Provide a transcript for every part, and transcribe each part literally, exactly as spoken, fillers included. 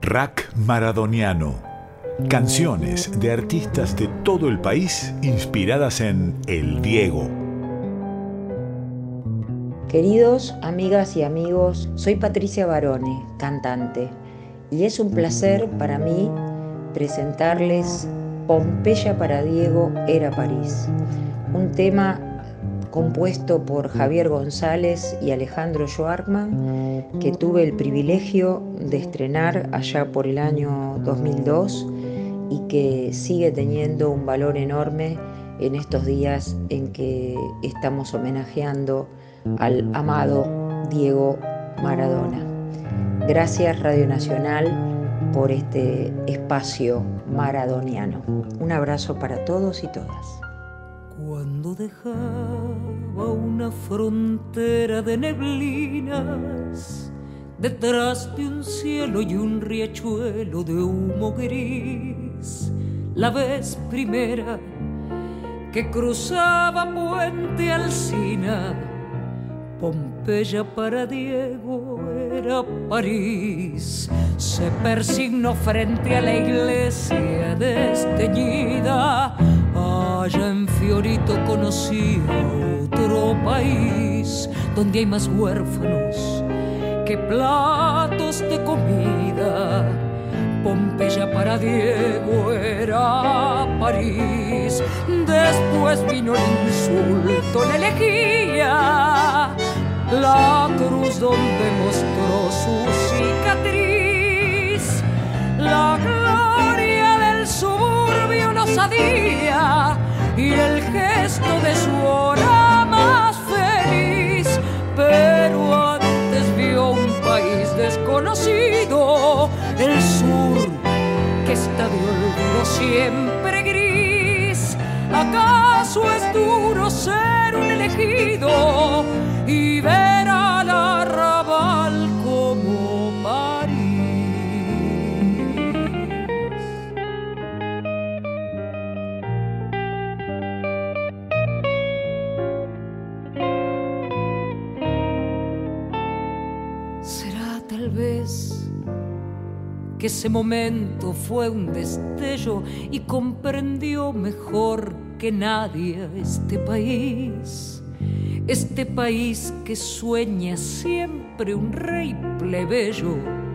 Rack Maradoniano. Canciones de artistas de todo el país inspiradas en El Diego. Queridos amigas y amigos, soy Patricia Barone, cantante, y es un placer para mí presentarles Pompeya para Diego era París, un tema compuesto por Javier González y Alejandro Schwartzman, que tuve el privilegio de estrenar allá por el año dos mil dos y que sigue teniendo un valor enorme en estos días en que estamos homenajeando al amado Diego Maradona. Gracias Radio Nacional por este espacio maradoniano. Un abrazo para todos y todas. Cuando dejaba una frontera de neblinas, detrás de un cielo y un riachuelo de humo gris, la vez primera que cruzaba Puente Alsina, Pompeya para Diego era París. Se persignó frente a la iglesia desteñida. Allá en Fiorito conocí a otro país donde hay más huérfanos que platos de comida. Pompeya para Diego era París. Después vino el insulto, la elegía, la cruz donde mostró su cicatriz, la gloria del suburbio no sabía y el gesto de su hora más feliz. Pero antes vio un país desconocido, el sur, que está de olvido siempre gris. ¿Acaso es duro ser un elegido y ver al arrabal como París? Será tal vez que ese momento fue un destello y comprendió mejor que nadie este país, este país que sueña siempre un rey plebeyo.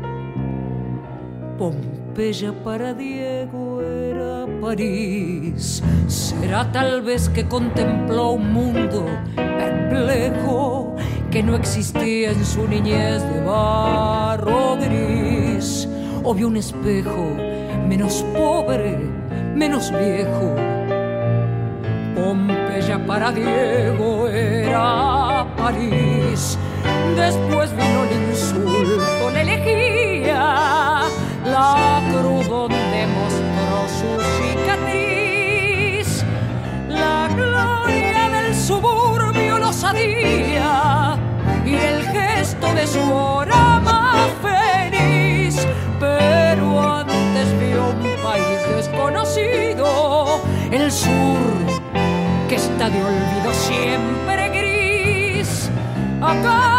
Pompeya para Diego era París. Será tal vez que contempló un mundo perplejo que no existía en su niñez de barro gris. O vio un espejo menos pobre, menos viejo. Pompeya para Diego era París. Después vino el insulto, la elegía, la cruz donde mostró su cicatriz, la gloria del suburbio lo sabía y el gesto de su hora más feliz. Pero antes vio un país desconocido, el sur, que está de olvido siempre gris. Acá